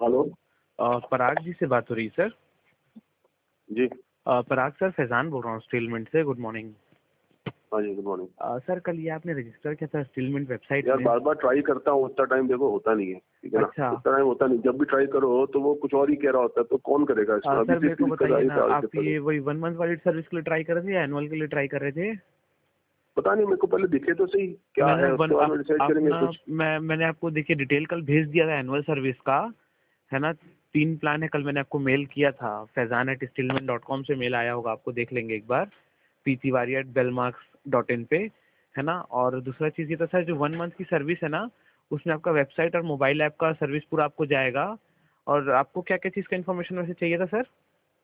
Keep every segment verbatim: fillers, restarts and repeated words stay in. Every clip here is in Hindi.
हेलो। अ, पराग जी से बात हो रही है सर? जी। अ, पराग सर, फैजान बोल रहा हूँ स्टीलमिंट से। Good morning. हाँ जी, गुड मॉर्निंग। अ, सर कल ये आपने रजिस्टर किया था स्टीलमिंट वेबसाइट यार में। बार बार ट्राई करता हूँ, उतना टाइम देखो होता नहीं है, ठीक है ना। अच्छा। उतना टाइम होता नहीं, जब भी ट्राई करो तो वो कुछ और ही कह रहा होता है, तो कौन करेगा इसमें। अ, अभी सर से मेरे को क्लिक कर बताइए आई ना, था आप ये वही वन मंथ वाली सर्विस के लिए ट्राई कर रहे थे या एनुअल के लिए ट्राई कर रहे थे? पता नहीं, मेरे को पहले दिखे तो सही क्या मैंने है, वन उसके बाद आप, में डिसाइड आप करेंगे ना कुछ। मैं मैंने आपको देखिए डिटेल कल भेज दिया था एनुअल सर्विस का, है ना। तीन प्लान है, कल मैंने आपको मेल किया था। Faizan at Steelmint dot com से मेल आया होगा, आपको देख लेंगे एक बार। P Tiwari at Belmarks dot in पे, है ना। और दूसरा चीज़ ये था सर, जो वन मंथ की सर्विस है ना, उसमें आपका वेबसाइट और मोबाइल ऐप का सर्विस पूरा आपको जाएगा। और आपको क्या क्या चीज़ का इन्फॉर्मेशन वैसे चाहिए था सर?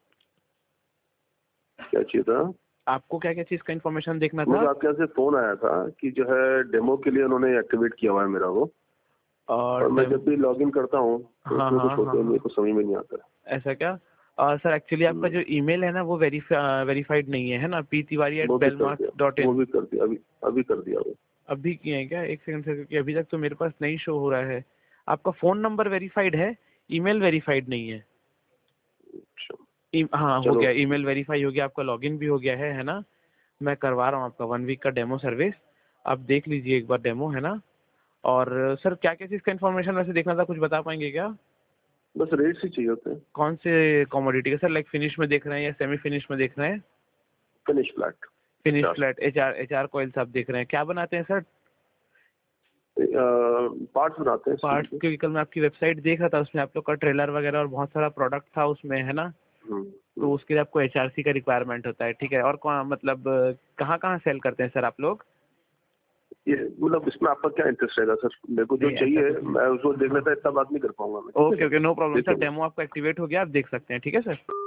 क्या चाहिए था? आपको क्या क्या चीज़ का इन्फॉर्मेशन देखना था? मुझे आपके यहाँ से फोन आया था कि जो है डेमो के लिए उन्होंने एक्टिवेट किया हुआ है मेरा वो, और और मैं जब भी लॉग इन करता हूँ तो हाँ उसमें हाँ कुछ हाँ होता है, हाँ, मेरे को समझ में नहीं आता है। ऐसा क्या? आ, सर एक्चुअली आपका हम्म, जो ईमेल है ना, वो वेरीफाई वेरीफाइड नहीं है, है ना। पी तिवारी एट वो भी कर बेलमार्क्स दिया, डॉट वो इन भी कर दिया, अभी अभी कर दिया वो। अभी किए हैं क्या? एक सेकंड सर, क्योंकि अभी तक तो मेरे पास नहीं शो हो रहा है। आपका फ़ोन नंबर वेरीफाइड है, ईमेल वेरीफाइड नहीं है। अच्छा, ई, हाँ हो चलो गया, ईमेल वेरीफाई हो गया, आपका लॉगिन भी हो गया है है ना। मैं करवा रहा हूँ आपका वन वीक का डेमो सर्विस। आप देख लीजिए एक बार डेमो, है ना। और सर क्या क्या चीज़ का इन्फॉर्मेशन वैसे देखना था, कुछ बता पाएंगे क्या? बस रेट्स ही चाहिए होते हैं। कौन से कॉमोडिटी का सर, लाइक फिनिश में देख रहे हैं या सेमी फिनिश में देख रहे हैं? Finish flat. फिनिश अच्छा। Flat, H R H R coils आप देख रहे हैं। क्या बनाते हैं सर? पार्ट्स बनाते हैं स्टील पार्ट्स, के। क्योंकि कल मैं आपकी वेबसाइट देख रहा था, उसमें आप लोग का ट्रेलर वगैरह और बहुत सारा प्रोडक्ट था उसमें, है ना। हम्म, तो हम्म। उसके लिए आपको एच आर सी का रिक्वायरमेंट होता है, ठीक है। और कौन मतलब कहाँ कहाँ सेल करते हैं सर आप लोग? ये मतलब इसमें आपका क्या इंटरेस्ट रहेगा सर? मेरे को जो नहीं ऐसा चाहिए कुछ नहीं। मैं उसको देख हाँ, लेता, इतना बात नहीं कर पाऊंगा मैं, ठीक है okay sir. Okay, no problem देखिए सर, डेमो आपका एक्टिवेट हो गया, आप देख सकते हैं, ठीक है सर।